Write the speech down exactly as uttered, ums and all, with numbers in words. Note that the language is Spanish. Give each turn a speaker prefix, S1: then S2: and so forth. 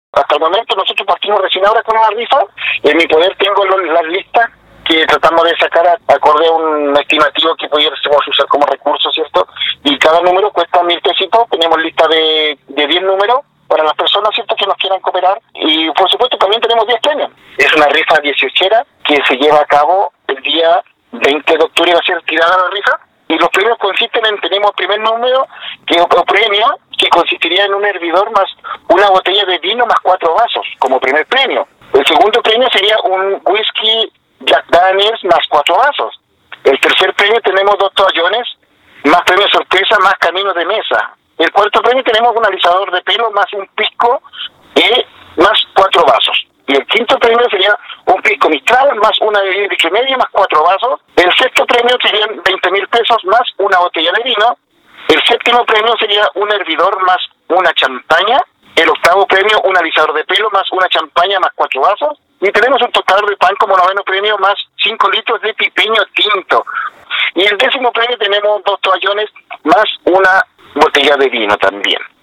S1: Hasta el momento nosotros partimos recién ahora con una rifa. En mi poder tengo los, las listas que tratamos de sacar a, acorde a un estimativo que pudiésemos usar como recurso, ¿cierto? Y cada número cuesta mil pesitos. Tenemos lista de, de diez números para las personas, ¿cierto?, que nos quieran cooperar. Y por supuesto también tenemos diez premios. Es una rifa dieciochera que se lleva a cabo el día veinte de octubre, va a ser tirada la rifa. Y los premios consisten en, tenemos primer número, que o premio, que consistiría en un hervidor más una botella de vino más cuatro vasos, como primer premio. El segundo premio sería un whisky Jack Daniels más cuatro vasos. El tercer premio tenemos dos toallones, más premio sorpresa, más camino de mesa. El cuarto premio tenemos un alisador de pelo más un pisco y más cuatro vasos. Y el quinto premio sería un pisco Mistral más una bebida de litro y medio más cuatro vasos. El sexto premio serían veinte mil pesos más una botella de vino. El séptimo premio sería un hervidor más una champaña. El octavo premio, un alisador de pelo más una champaña más cuatro vasos. Y tenemos un tostador de pan como noveno premio más cinco litros de pipeño tinto. Y el décimo premio tenemos dos toallones más una botella de vino también.